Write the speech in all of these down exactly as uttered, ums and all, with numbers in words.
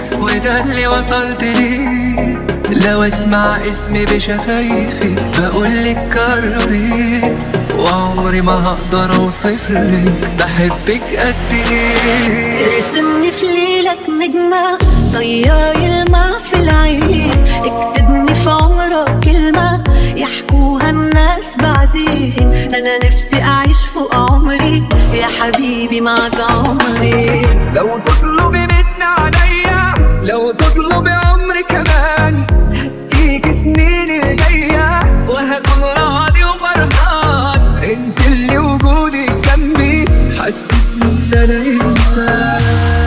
وده اللي وصلت ليه. لو اسمع اسمي بشفايفك بقولك كرري، وعمري ما هقدر اوصفلك بحبك قد ايه. ارسمني في ليلك نجمة ضياي الماء في العين، اكتبني في عمرك كلمة يحكوها الناس بعدين. انا نفسي اعيش فوق عمري يا حبيبي معك عمري. لو تطلبي مني عليا، لو تطلبي عمري كمان، هديك سنين الجاية وهكون راضي وفرحان. انت اللي وجودك جنبي حسسني ان انا انسان.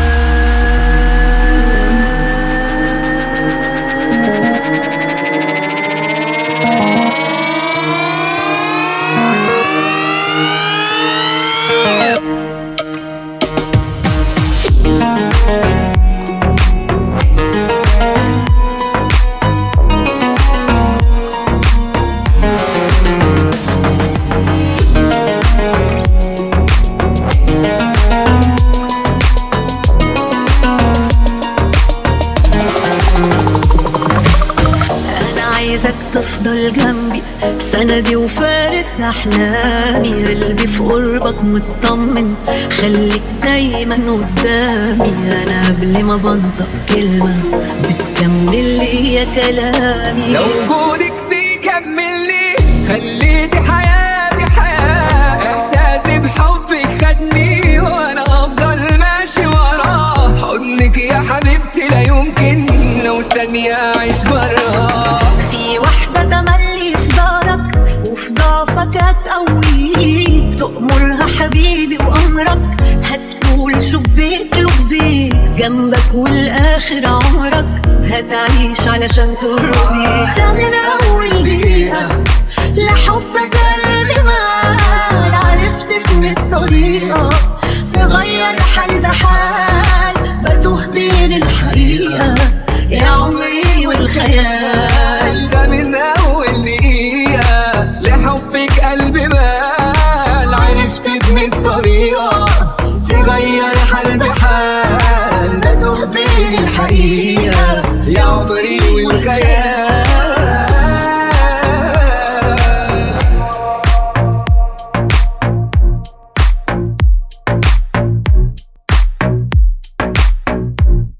عايزك تفضل جنبي سندي وفارس احلامي. قلبي في قربك مطمن خليك دايما قدامي. انا قبل ما بنطق كلمة بتكمل لي يا كلامي. لو وجودك بيكملني خليتي حياتي حياة. احساسي بحبك خدني وانا افضل ماشي وراه. حضنك يا حبيبتي لا يمكن لو ثانية اعيش براه. في واحدة تملي في دارك وفي ضعفك هتقويك. تأمرها حبيبي وأمرك هتقول شبيك لبيك. جنبك والآخر عمرك هتعيش علشان ترضيك. ده من أول دقيقة لحبك قلبي مال. عرفت في الطريقة تغير حال بحال. بتوه بين الحقيقة يا عمري والخيال. ده من أول دقيقة لحبك قلبي مال. عرفت بمية طريقة تغير حال بحال. بتوه بين الحقيقة يا عمري والخيال.